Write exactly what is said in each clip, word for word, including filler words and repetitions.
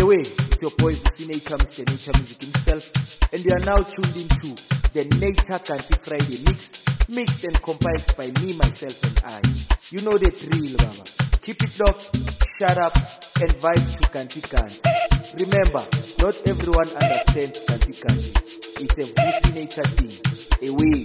way, it's your boy Vusi Nature, Mister Nature Music himself, and you are now tuned into the Nature Kanti Friday mix, mixed and compiled by me, myself, and I. You know the drill, Baba. Keep it locked, shut up, and vibe to Kanti Kanti. Remember, not everyone understands Kanti Kanti. It's a Vusi Nature thing. Away.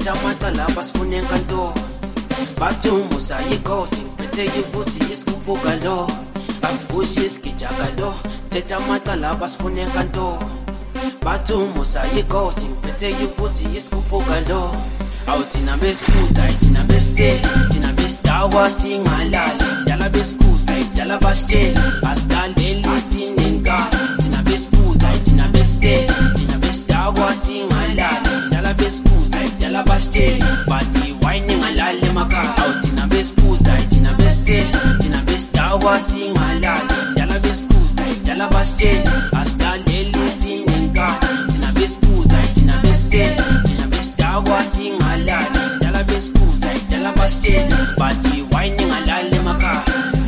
thetha amacala basifuna enkantolo bathi umusa yikhosi ngiphethe ivusi isikhubuka lo akubushi isigijaka lo thetha amacala basifuna enkantolo bathi umusa yikhosi ngiphethe ivusi isikhubuka lo awu thina besiphuza thina bese thina besidawa singalali dala besikuza dala basitshela asidalela sinenkani thina besiphuza thina bese thina besidawa singalali dala besikuza dala basitshela bathi wine ngalali emakhaya awu thina besiphuza thina bese thina besidawa singalali dala besikuza dala basitshela asidalela sinenkani thina besiphuza thina bese thina besidawa singalali dala besikuza dala basitshela bathi wine ngalali emakhaya.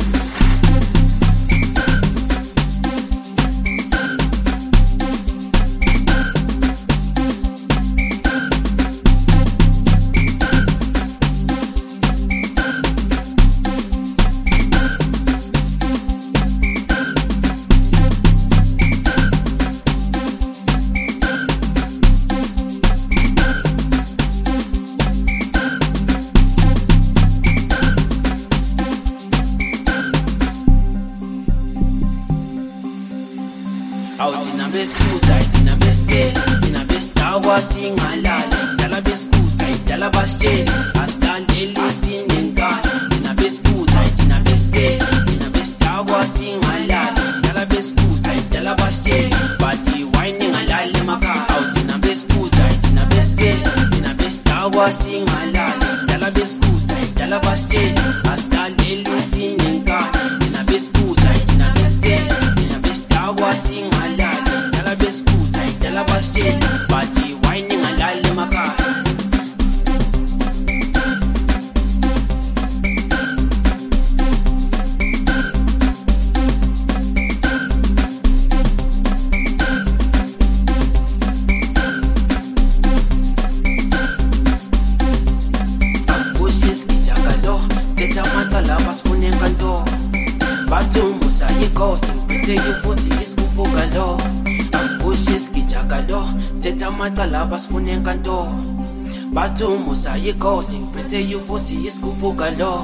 Awu thina besiphuza thina bese thina besidawa singalali dala besikuza dala basitshela asidalela sinenkani thina besiphuza thina bese thina besidawa singalali dala besikuza dala basitshela bathi wine ngalali emakhaya awu thina besiphuza thina bese thina besidawa singalali dala besikuza dala basitshela asidalela sinenkani thina besiphuza thina bese thina besidawa singalali dala besikuza dala basitshela bathi wine ngalali emakhaya. Thetha amacala basifuna enkantolo bathi umusa yikhosi ngiphethe ivusi isikhubuka lo akubushi isigijaka lo thetha amacala basifuna enkantolo bathi umusa yikhosi ngiphethe ivusi isikhubuka lo.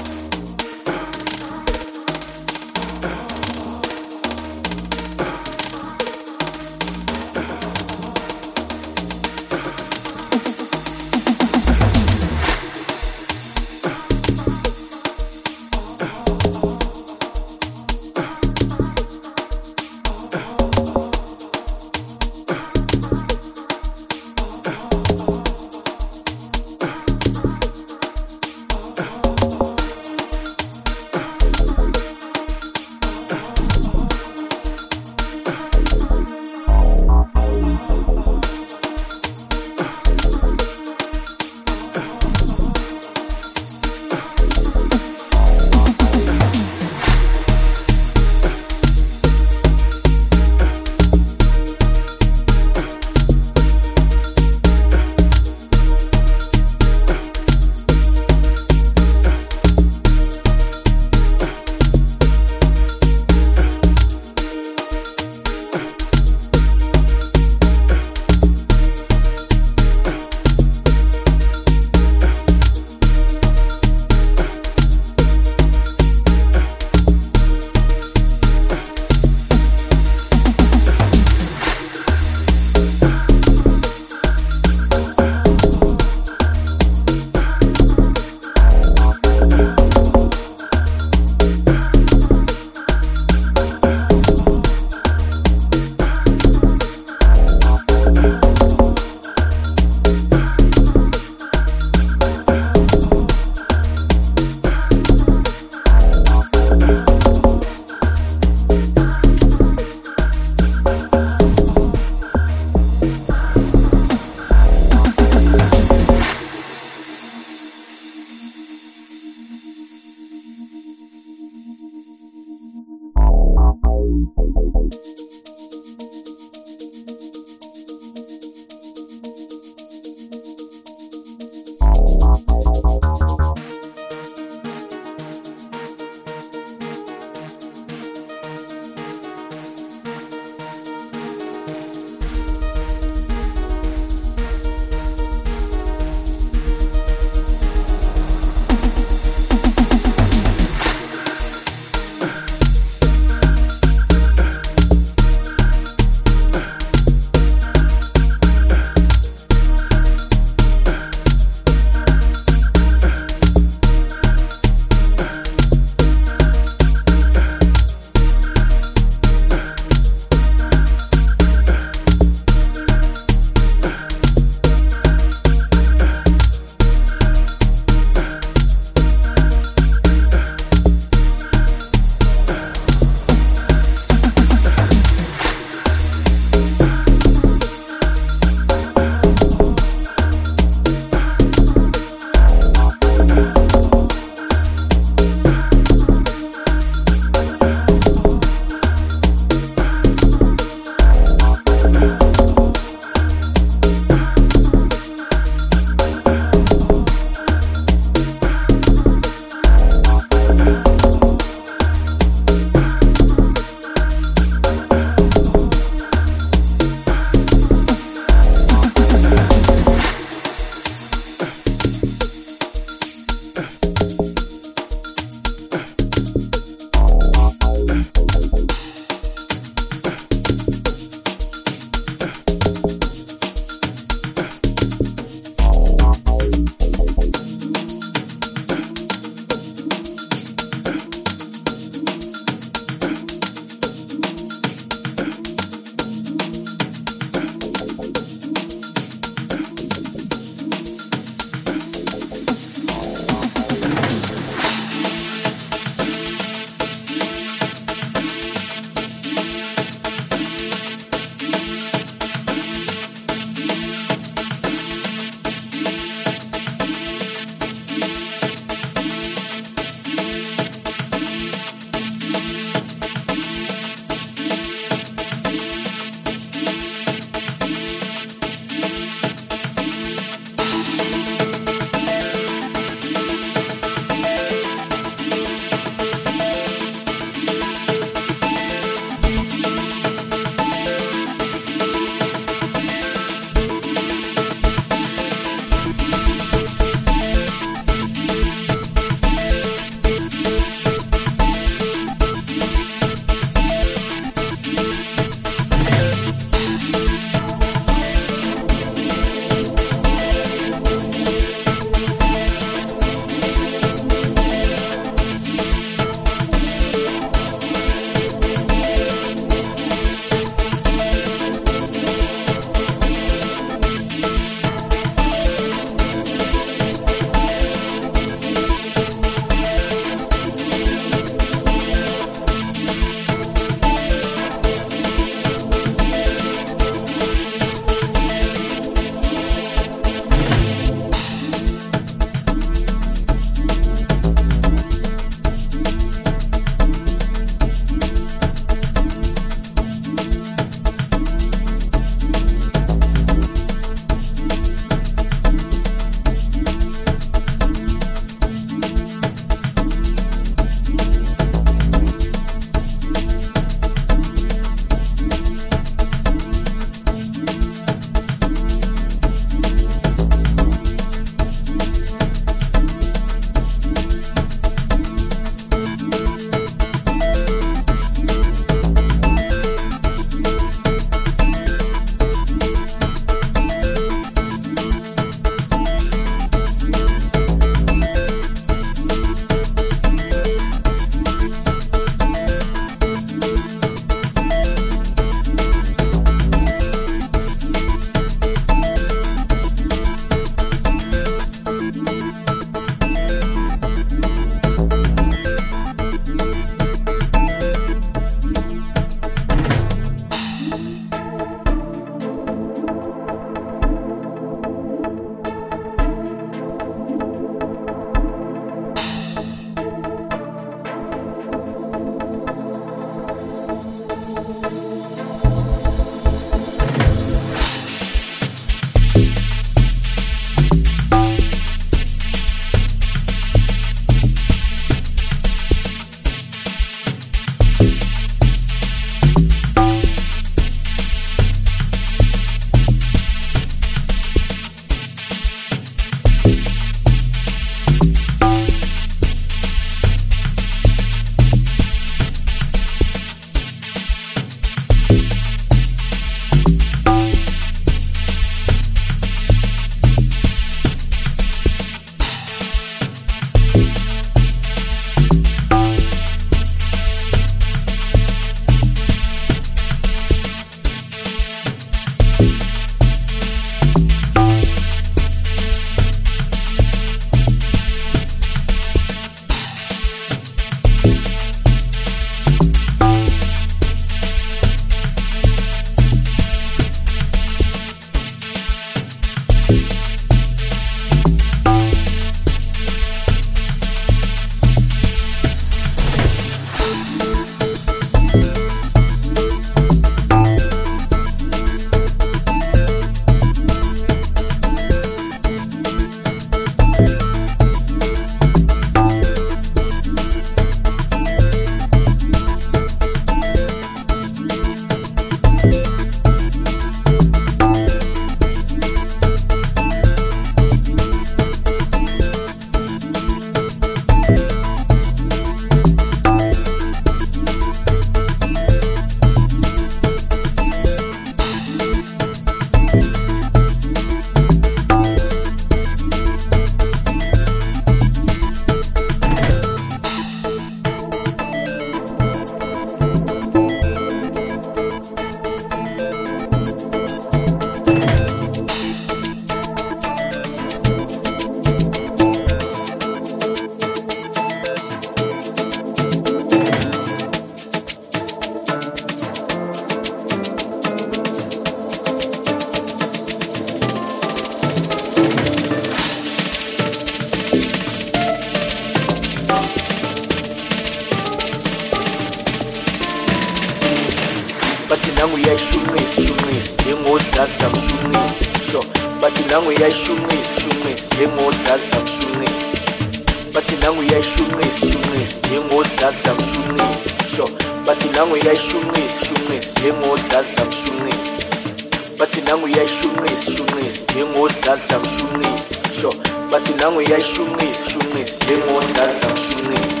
njengodladla mshunqisi sho bathi nangu uyayishunqisa shunqisa njengodladla mshunqisi bathi nangu uyayishunqisa shunqisa njengodladla mshunqisi sho bathi nangu uyayishunqisa shunqisa njengodladla mshunqisi bathi nangu uyayishunqisa shunqisa njengodladla mshunqisi sho bathi nangu uyayishunqisa shunqisa njengodladla mshunqisi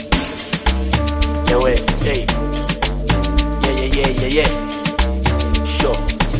yewe hey yeah yeah yeah yeah yeah sure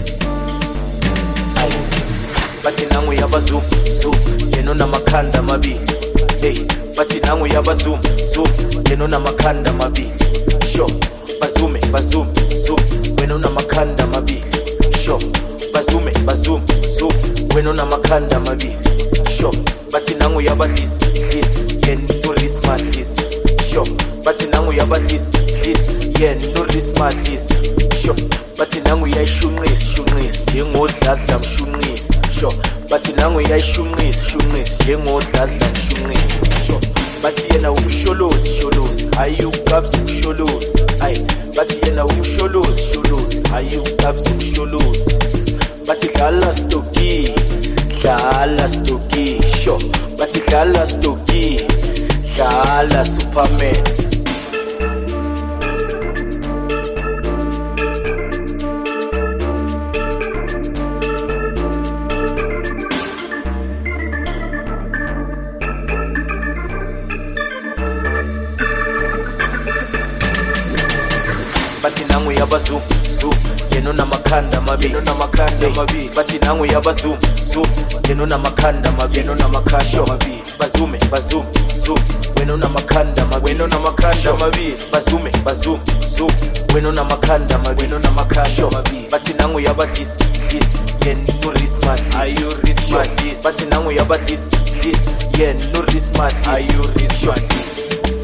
ay bathi nangu yabazum zoom yeno namakhanda amabili hey bathi nangu yabazum zoom yeno namakhanda amabili sure bazume bazum zoom wena unamakhanda amabili sure bazume bazum zoom wena unamakhanda amabili sure bathi nangu yabadlisi dlisi yeno rismadlisi sure bathi nangu yabadlisi dlisi yeno rismadlisi sure bathi nangu uyayishunqisa shunqisa njengodladla mshunqisi sure bathi nangu uyayishunqisa shunqisa njengodladla mshunqisi sure bathi yena umsholozi sholozi hayi ukabza umsholozi ay bathi yena umsholozi sholozi hayi ukabza umsholozi bathi dlala stoki dlala stoki sure bathi dlala stoki dlala Superman bathi nangu yabazum zoom yeno namakhanda amabili namakhanda amabili bathi nangu yabazum zoom yeno namakhanda amabili yeno namakhanda amabili bazume bazum zoom wena namakhanda amabili wena namakhanda amabili bazume bazum zoom wena namakhanda amabili wena namakhanda amabili bathi nangu yabadlisi dlisi yeno rismadlisi ayu rismadlisi bathi nangu yabadlisi dlisi yeno rismadlisi ayu rismadlisi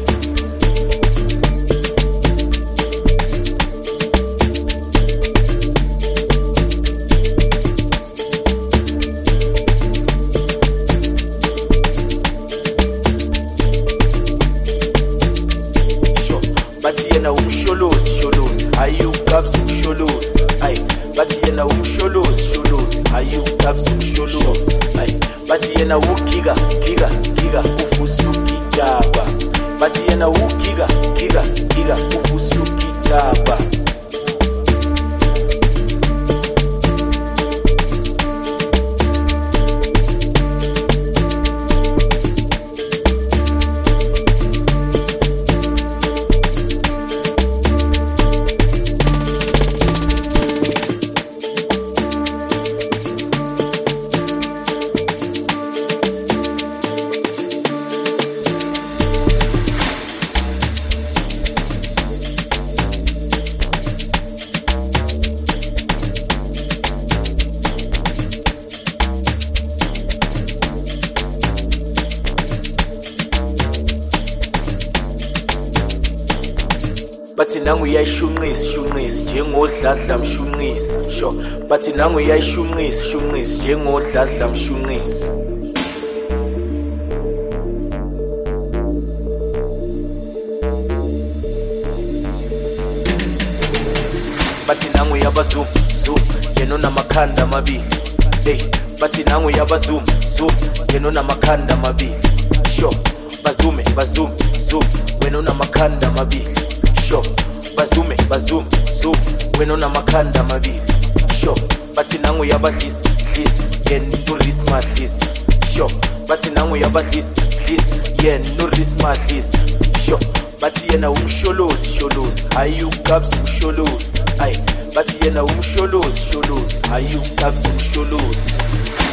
yena umsholozi sholozi hayi ukabza umsholozi ay bathi yena umsholozi sholozi hayi ukabza umsholozi ay bathi yena ugiga giga giga ufusukigaba bathi yena ugiga giga giga ufusukigaba bathi nangu uyayishunqisa shunqisa njengodladla mshunqisi sho bathi nangu uyayishunqisa shunqisa njengodladla mshunqisi bathi nangu yabazum zoom yeno namakhanda amabili hey bathi nangu yabazum zoom yeno namakhanda amabili sho bazume bazum zoom wena unamakhanda amabili sho bazume bazum zoom wena unamakhanda amabili sho bathi nangu yabadlisi dlisi yeno rismadlisi sho bathi nangu yabadlisi dlisi yeno rismadlisi sho bathi yena umsholozi sholozi hayi ukabza umsholozi ay bathi yena umsholozi sholozi hayi ukabza umsholozi